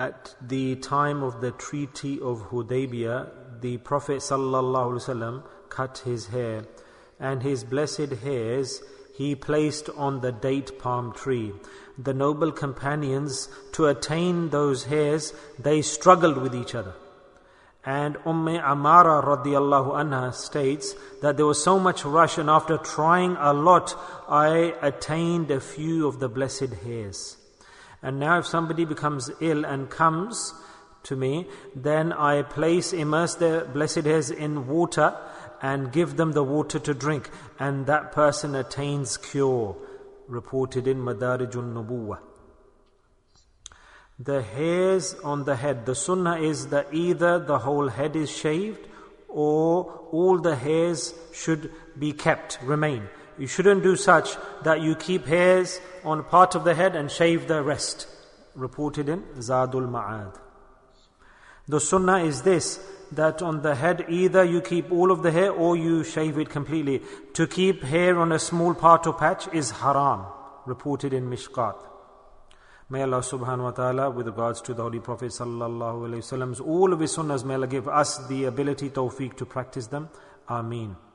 at the time of the Treaty of Hudaybiyah, the Prophet ﷺ cut his hair, and his blessed hairs he placed on the date palm tree. The noble companions, to attain those hairs, they struggled with each other. And Amara radiallahu anha states that there was so much rush, and after trying a lot, I attained a few of the blessed hairs. And now if somebody becomes ill and comes to me, then I immerse the blessed hairs in water and give them the water to drink, and that person attains cure. Reported in Madarijun Nubuwah. The hairs on the head, the sunnah is that either the whole head is shaved or all the hairs should be kept, remain. You shouldn't do such that you keep hairs on part of the head and shave the rest. Reported in Zadul Ma'ad. The sunnah is this, that on the head either you keep all of the hair or you shave it completely. To keep hair on a small part or patch is haram. Reported in Mishkat. May Allah subhanahu wa ta'ala, with regards to the Holy Prophet sallallahu alayhi wa sallam, all of his sunnahs, may Allah give us the ability, tawfiq, to practice them. Ameen.